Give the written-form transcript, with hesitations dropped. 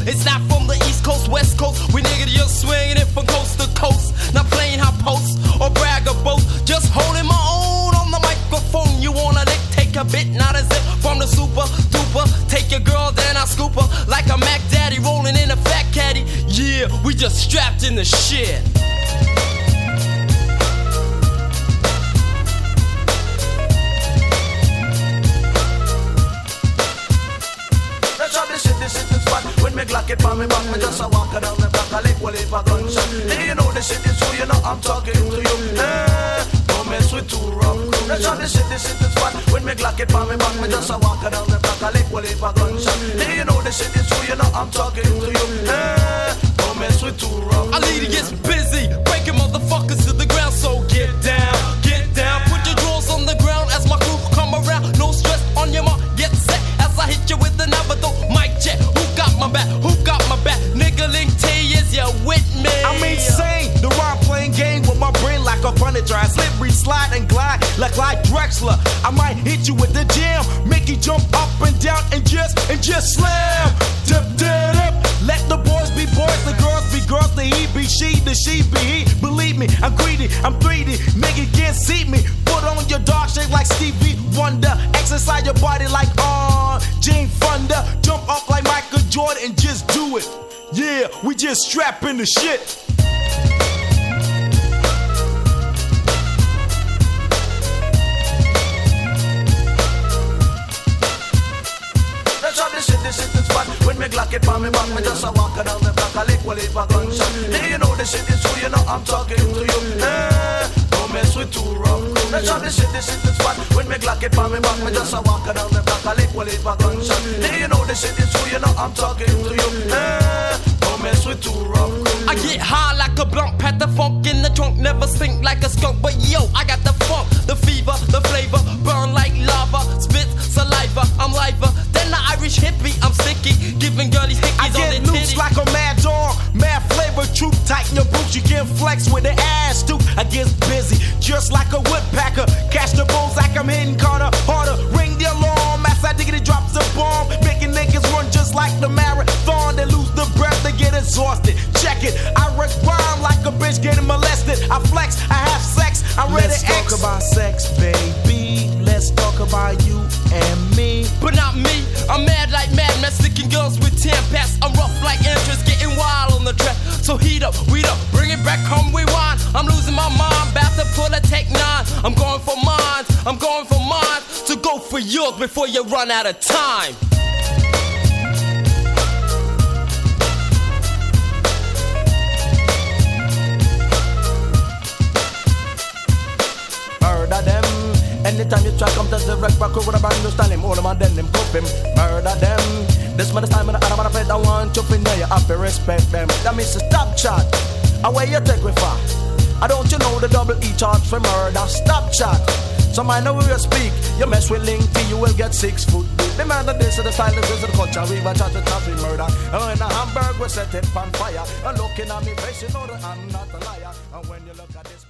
It's not from the East Coast, West Coast. We niggas just swinging it from coast to coast. Not playing high post or brag or boast. Just holding my own on the microphone. You wanna lick, take a bit, not a zip from the super duper. Take your girl, then I scoop her like a Mac Daddy rolling in a fat caddy. Yeah, we just strapped in the shit. When me Glock it on me back, me just a walk down the block, I lick well if a gunshot. Hey, you know the shit is true, you know I'm talking to you. Hey, don't mess with too rough crew. That's how this shit is fun. When me Glock it on me back, me just a walk down the block, I lick well if a gunshot. Hey, you know the shit is true, you know I'm talking to you. Hey, don't mess with too rough crew. I lead it gets busy, breaking motherfuckers to the ground, so get down, put your drawers on the ground as my crew come around. No stress on your mark, get set as I hit you with another dope mic check. Who got my back? Who got my back? Nigga Link T, is you with me? I'm insane. The rhyme playing game with my brain like a furniture. I slippery slide and glide like Drexler. I might hit you with the jam, make you jump up and down and just slam. Dip, dip, dip. Let the boys be boys, the girls be girls, the he be she, the she be he. Believe me, I'm greedy, I'm 3D. Nigga can't see me. Put on your dark shade like Stevie Wonder. Exercise your body like Jane Fonda. Jump up like Michael Jordan and just do it. Yeah, we just strapping the shit. That's how this shit is fun. When me Glock it on me back, me just a walk down the block, I lick well if a gunshot. Hey, you know the shit is true, you know I'm talking to you. Hey, don't mess with too rough crew. That's how this shit is fun. When me Glock it on me back, me just a walk down the block, I lick well if a gunshot. Hey, you know the shit is true, you know I'm talking to you. Hey, don't mess with too rough crew. I get high like a blunt, pat the funk in the trunk, never stink like a skunk. But yo, I got the funk, the fever, the flavor, burn like lava, spit saliva, I'm liver. Then the Irish hippie, I'm sticky, giving girlies hickeys I on their get loose titties. like a mad dog, mad flavor, truth, tighten your boots, you can flex with the ass too. I get busy, just like a woodpacker, catch the bulls like I'm hitting Carter, harder, ring the alarm, as I diggity drops a bomb, making niggas run just like the marathon, they lose the breath, they get exhausted, check it, I rhyme like a bitch getting molested, I flex, I have sex, I'm ready to X. Let's talk about sex, baby, let's talk about you and me. But not me, I'm mad like Mad Mexican girls with 10 packs. I'm rough like interest, getting wild on the track. So heat up, weed up, bring it back home, rewind. I'm losing my mind, about to pull a Tech 9. I'm going for mine, so go for yours before you run out of time. Murder them. Anytime you try come to the wreck back with a brand new style, him all of my then him proof him. Murder them. This man is time and I don't play that one chop in there, you have to respect them. That means to stop chat. Away you take with far. I don't you know the double E charge for murder? Stop chat. So mind the way you speak. You mess with Link T, you will get 6 foot deep. The man that this is the style, this is the culture. We will charge the traffic murder. And when a Hamburg we set it on fire. And looking at me face, you know that I'm not a liar. And when you look at this